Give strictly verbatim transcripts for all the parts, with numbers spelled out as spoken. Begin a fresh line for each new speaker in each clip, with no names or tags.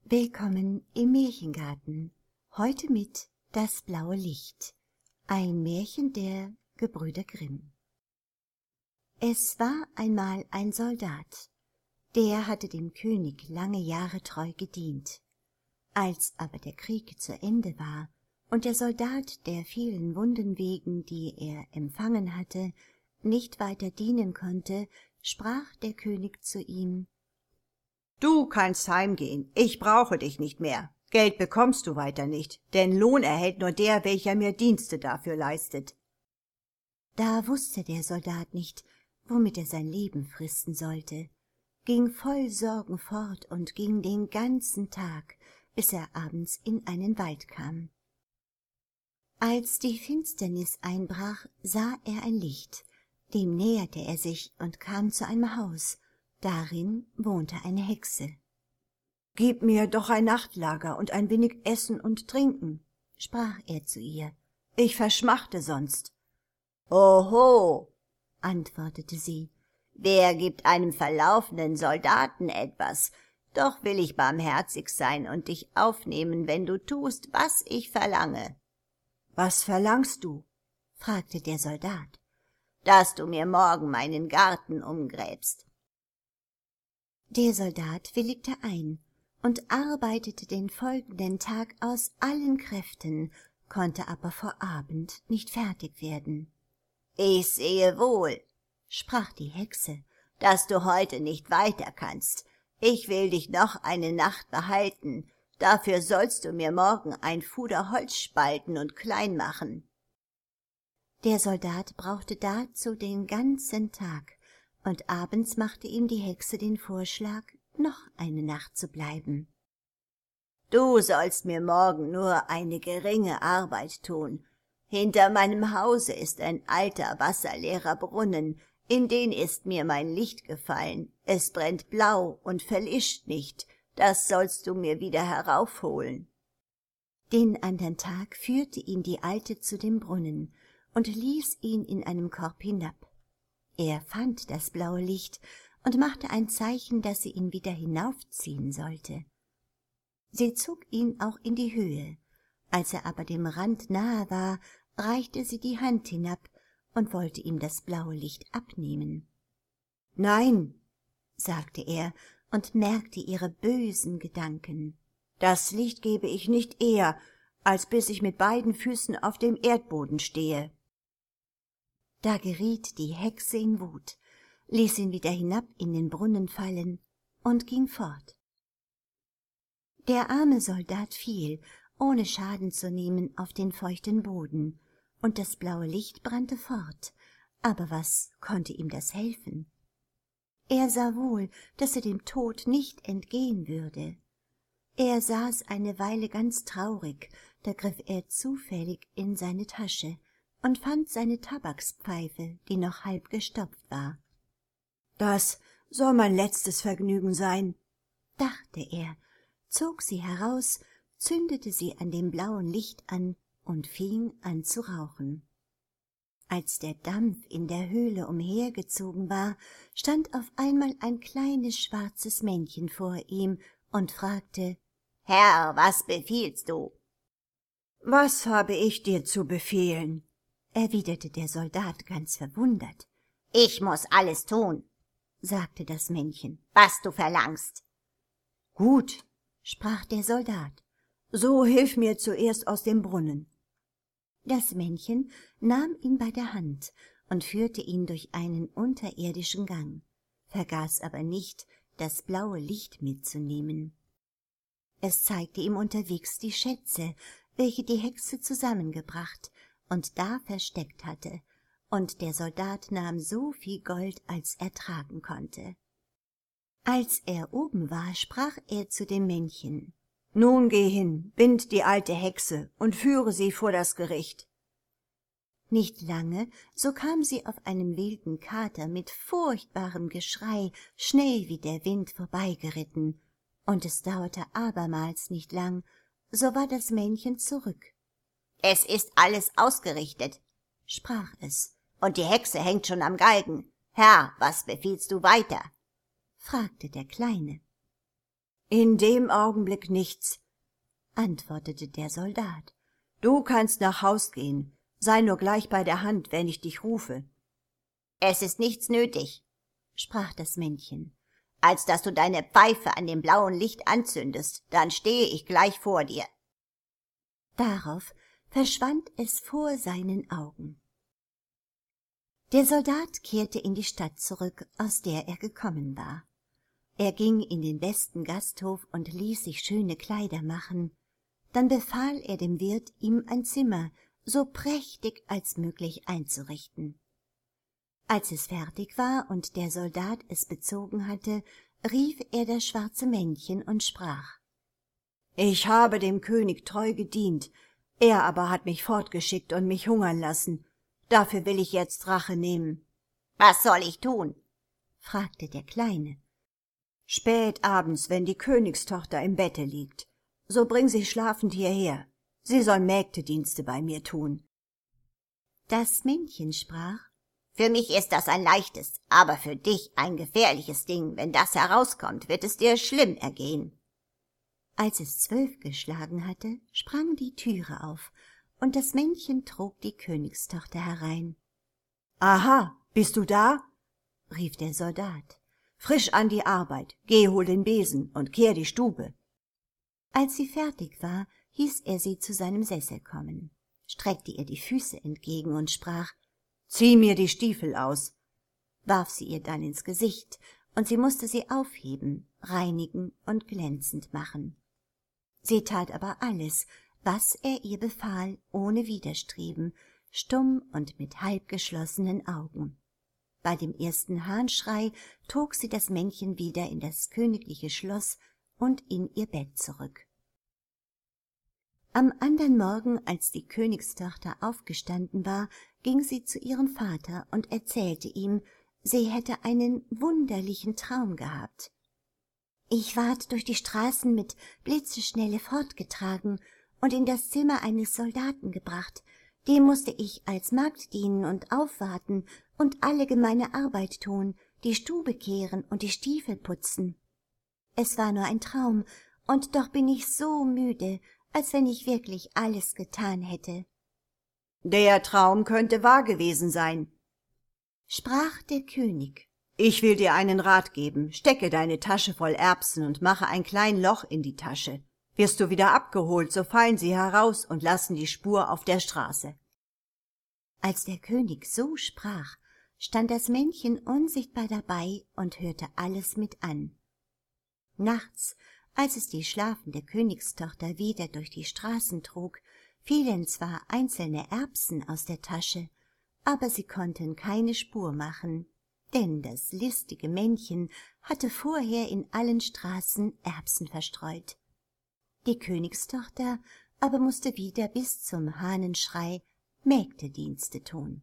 Willkommen im Märchengarten. Heute mit Das blaue Licht, ein Märchen der Gebrüder Grimm. Es war einmal ein Soldat, der hatte dem König lange Jahre treu gedient. Als aber der Krieg zu Ende war und der Soldat der vielen Wunden wegen, die er empfangen hatte, nicht weiter dienen konnte, sprach der König zu ihm:
»Du kannst heimgehen, ich brauche dich nicht mehr. Geld bekommst du weiter nicht, denn Lohn erhält nur der, welcher mir Dienste dafür leistet.«
Da wusste der Soldat nicht, womit er sein Leben fristen sollte, ging voll Sorgen fort und ging den ganzen Tag, bis er abends in einen Wald kam. Als die Finsternis einbrach, sah er ein Licht, dem näherte er sich und kam zu einem Haus. Darin wohnte eine Hexe.
»Gib mir doch ein Nachtlager und ein wenig Essen und Trinken«,
sprach er zu ihr.
»Ich verschmachte sonst.« »Oho«,
antwortete sie, »wer gibt einem verlaufenen Soldaten etwas? Doch will ich barmherzig sein und dich aufnehmen, wenn du tust, was ich verlange.«
»Was verlangst du?«
fragte der Soldat.
»Dass du mir morgen meinen Garten umgräbst.«
Der Soldat willigte ein und arbeitete den folgenden Tag aus allen Kräften, konnte aber vor Abend nicht fertig werden.
»Ich sehe wohl«,
sprach die Hexe,
»dass du heute nicht weiter kannst. Ich will dich noch eine Nacht behalten, dafür sollst du mir morgen ein Fuder Holz spalten und klein machen.«
Der Soldat brauchte dazu den ganzen Tag, und abends machte ihm die Hexe den Vorschlag, noch eine Nacht zu bleiben.
»Du sollst mir morgen nur eine geringe Arbeit tun. Hinter meinem Hause ist ein alter, wasserleerer Brunnen, in den ist mir mein Licht gefallen. Es brennt blau und verlischt nicht, das sollst du mir wieder heraufholen.«
Den andern Tag führte ihn die Alte zu dem Brunnen und ließ ihn in einem Korb hinab. Er fand das blaue Licht und machte ein Zeichen, dass sie ihn wieder hinaufziehen sollte. Sie zog ihn auch in die Höhe. Als er aber dem Rand nahe war, reichte sie die Hand hinab und wollte ihm das blaue Licht abnehmen.
»Nein«,
sagte er und merkte ihre bösen Gedanken,
»das Licht gebe ich nicht eher, als bis ich mit beiden Füßen auf dem Erdboden stehe.«
Da geriet die Hexe in Wut, ließ ihn wieder hinab in den Brunnen fallen und ging fort. Der arme Soldat fiel, ohne Schaden zu nehmen, auf den feuchten Boden, und das blaue Licht brannte fort, aber was konnte ihm das helfen? Er sah wohl, dass er dem Tod nicht entgehen würde. Er saß eine Weile ganz traurig, da griff er zufällig in seine Tasche und fand seine Tabakspfeife, die noch halb gestopft war.
»Das soll mein letztes Vergnügen sein«,
dachte er, zog sie heraus, zündete sie an dem blauen Licht an und fing an zu rauchen. Als der Dampf in der Höhle umhergezogen war, stand auf einmal ein kleines schwarzes Männchen vor ihm und fragte:
»Herr, was befiehlst du?«
»Was habe ich dir zu befehlen?«
erwiderte der Soldat ganz verwundert.
»Ich muß alles tun«,
sagte das Männchen,
»was du verlangst.«
»Gut«, sprach der Soldat,
»so hilf mir zuerst aus dem Brunnen.«
Das Männchen nahm ihn bei der Hand und führte ihn durch einen unterirdischen Gang, vergaß aber nicht, das blaue Licht mitzunehmen. Es zeigte ihm unterwegs die Schätze, welche die Hexe zusammengebracht und da versteckt hatte, und der Soldat nahm so viel Gold, als er tragen konnte. Als er oben war, sprach er zu dem Männchen:
»Nun geh hin, bind die alte Hexe und führe sie vor das Gericht.«
Nicht lange, so kam sie auf einem wilden Kater mit furchtbarem Geschrei schnell wie der Wind vorbeigeritten, und es dauerte abermals nicht lang, so war das Männchen zurück.
»Es ist alles ausgerichtet«,
sprach es,
»und die Hexe hängt schon am Galgen. Herr, was befiehlst du weiter?«
fragte der Kleine.
»In dem Augenblick nichts«,
antwortete der Soldat.
»Du kannst nach Haus gehen. Sei nur gleich bei der Hand, wenn ich dich rufe.«
»Es ist nichts nötig«,
sprach das Männchen,
»als dass du deine Pfeife an dem blauen Licht anzündest, dann stehe ich gleich vor dir.«
Darauf verschwand es vor seinen Augen. Der Soldat kehrte in die Stadt zurück, aus der er gekommen war. Er ging in den besten Gasthof und ließ sich schöne Kleider machen. Dann befahl er dem Wirt, ihm ein Zimmer so prächtig als möglich einzurichten. Als es fertig war und der Soldat es bezogen hatte, rief er das schwarze Männchen und sprach:
»Ich habe dem König treu gedient, er aber hat mich fortgeschickt und mich hungern lassen. Dafür will ich jetzt Rache nehmen.«
»Was soll ich tun?«
fragte der Kleine.
»Spät abends, wenn die Königstochter im Bette liegt, so bring sie schlafend hierher. Sie soll Mägdedienste bei mir tun.«
Das Männchen sprach:
»Für mich ist das ein leichtes, aber für dich ein gefährliches Ding. Wenn das herauskommt, wird es dir schlimm ergehen.«
Als es zwölf geschlagen hatte, sprang die Türe auf, und das Männchen trug die Königstochter herein.
»Aha, bist du da?«
rief der Soldat.
»Frisch an die Arbeit, geh, hol den Besen und kehr die Stube.«
Als sie fertig war, hieß er sie zu seinem Sessel kommen, streckte ihr die Füße entgegen und sprach:
»Zieh mir die Stiefel aus«,
warf sie ihr dann ins Gesicht, und sie musste sie aufheben, reinigen und glänzend machen. Sie tat aber alles, was er ihr befahl, ohne Widerstreben, stumm und mit halbgeschlossenen Augen. Bei dem ersten Hahnschrei trug sie das Männchen wieder in das königliche Schloss und in ihr Bett zurück. Am andern Morgen, als die Königstochter aufgestanden war, ging sie zu ihrem Vater und erzählte ihm, sie hätte einen wunderlichen Traum gehabt. »Ich ward durch die Straßen mit Blitzeschnelle fortgetragen und in das Zimmer eines Soldaten gebracht. Dem musste ich als Magd dienen und aufwarten und alle gemeine Arbeit tun, die Stube kehren und die Stiefel putzen. Es war nur ein Traum, und doch bin ich so müde, als wenn ich wirklich alles getan hätte.«
»Der Traum könnte wahr gewesen sein«,
sprach der König.
»Ich will dir einen Rat geben. Stecke deine Tasche voll Erbsen und mache ein klein Loch in die Tasche. Wirst du wieder abgeholt, so fallen sie heraus und lassen die Spur auf der Straße.«
Als der König so sprach, stand das Männchen unsichtbar dabei und hörte alles mit an. Nachts, als es die schlafende Königstochter wieder durch die Straßen trug, fielen zwar einzelne Erbsen aus der Tasche, aber sie konnten keine Spur machen, denn das listige Männchen hatte vorher in allen Straßen Erbsen verstreut. Die Königstochter aber musste wieder bis zum Hahnenschrei Mägdedienste tun.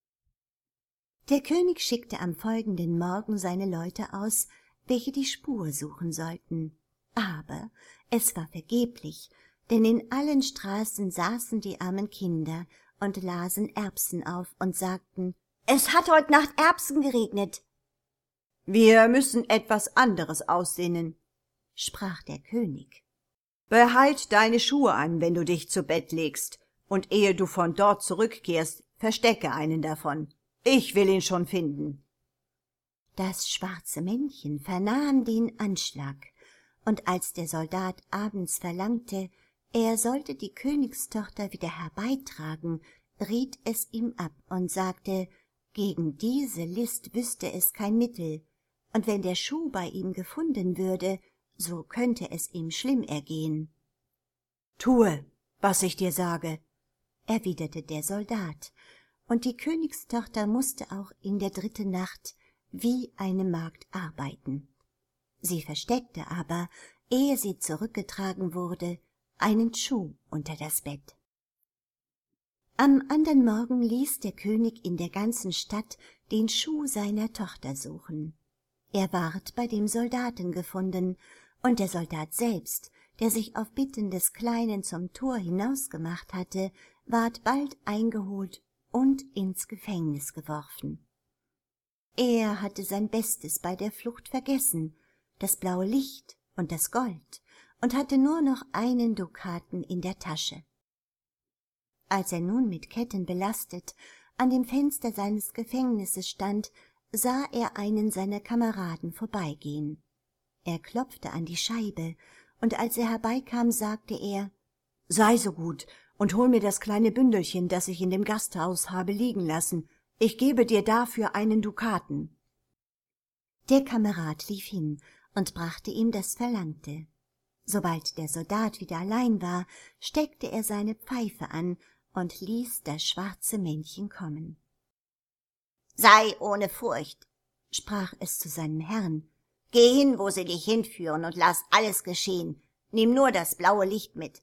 Der König schickte am folgenden Morgen seine Leute aus, welche die Spur suchen sollten. Aber es war vergeblich, denn in allen Straßen saßen die armen Kinder und lasen Erbsen auf und sagten: »Es hat heut Nacht Erbsen geregnet.«
»Wir müssen etwas anderes aussinnen«,
sprach der König.
»Behalt deine Schuhe an, wenn du dich zu Bett legst, und ehe du von dort zurückkehrst, verstecke einen davon. Ich will ihn schon finden.«
Das schwarze Männchen vernahm den Anschlag, und als der Soldat abends verlangte, er sollte die Königstochter wieder herbeitragen, riet es ihm ab und sagte, gegen diese List wüsste es kein Mittel, und wenn der Schuh bei ihm gefunden würde, so könnte es ihm schlimm ergehen.
»Tue, was ich dir sage«,
erwiderte der Soldat, und die Königstochter musste auch in der dritten Nacht wie eine Magd arbeiten. Sie versteckte aber, ehe sie zurückgetragen wurde, einen Schuh unter das Bett. Am andern Morgen ließ der König in der ganzen Stadt den Schuh seiner Tochter suchen. Er ward bei dem Soldaten gefunden, und der Soldat selbst, der sich auf Bitten des Kleinen zum Tor hinausgemacht hatte, ward bald eingeholt und ins Gefängnis geworfen. Er hatte sein Bestes bei der Flucht vergessen, das blaue Licht und das Gold und hatte nur noch einen Dukaten in der Tasche. Als er nun mit Ketten belastet an dem Fenster seines Gefängnisses stand, sah er einen seiner Kameraden vorbeigehen. Er klopfte an die Scheibe, und als er herbeikam, sagte er, »Sei so gut und hol mir das kleine Bündelchen, das ich in dem Gasthaus habe liegen lassen. Ich gebe dir dafür einen Dukaten.« Der Kamerad lief hin und brachte ihm das Verlangte. Sobald der Soldat wieder allein war, steckte er seine Pfeife an und ließ das schwarze Männchen kommen.
»Sei ohne Furcht«,
sprach es zu seinem Herrn.
»Geh hin, wo sie dich hinführen, und lass alles geschehen. Nimm nur das blaue Licht mit.«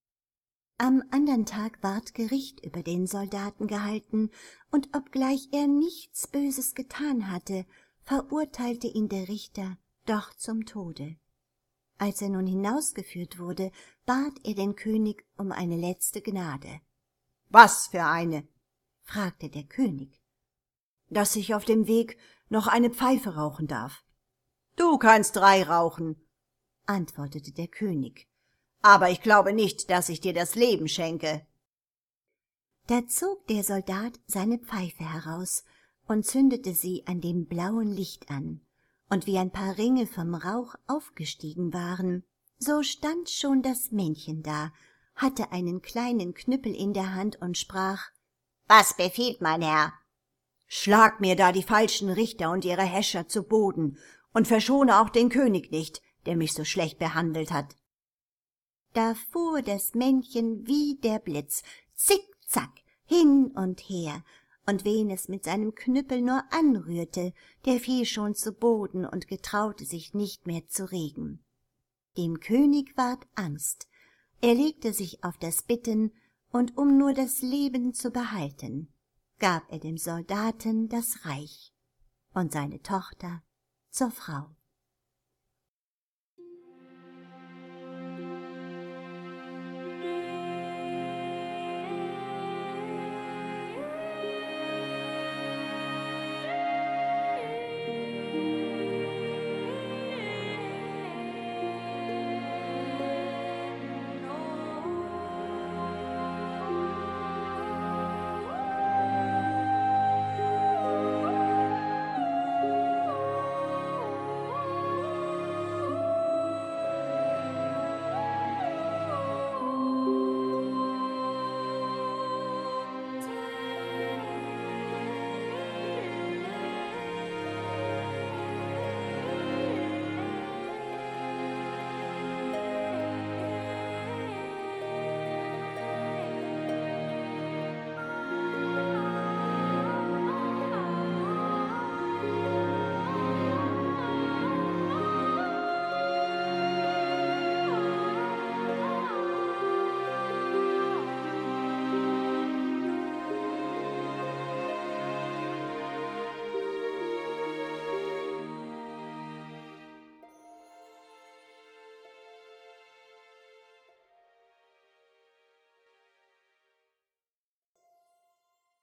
Am andern Tag ward Gericht über den Soldaten gehalten, und obgleich er nichts Böses getan hatte, verurteilte ihn der Richter doch zum Tode. Als er nun hinausgeführt wurde, bat er den König um eine letzte Gnade.
»Was für eine?«
fragte der König.
»Dass ich auf dem Weg noch eine Pfeife rauchen darf.« »Du kannst drei rauchen«, antwortete der König, »aber ich glaube nicht, dass ich dir das Leben schenke.«
Da zog der Soldat seine Pfeife heraus und zündete sie an dem blauen Licht an, und wie ein paar Ringe vom Rauch aufgestiegen waren, so stand schon das Männchen da, hatte einen kleinen Knüppel in der Hand und sprach,
»Was befiehlt mein Herr?«
»Schlag mir da die falschen Richter und ihre Häscher zu Boden und verschone auch den König nicht, der mich so schlecht behandelt hat.«
Da fuhr das Männchen wie der Blitz, zickzack, hin und her, und wen es mit seinem Knüppel nur anrührte, der fiel schon zu Boden und getraute sich nicht mehr zu regen. Dem König ward Angst. Er legte sich auf das Bitten, und um nur das Leben zu behalten, gab er dem Soldaten das Reich und seine Tochter zur Frau.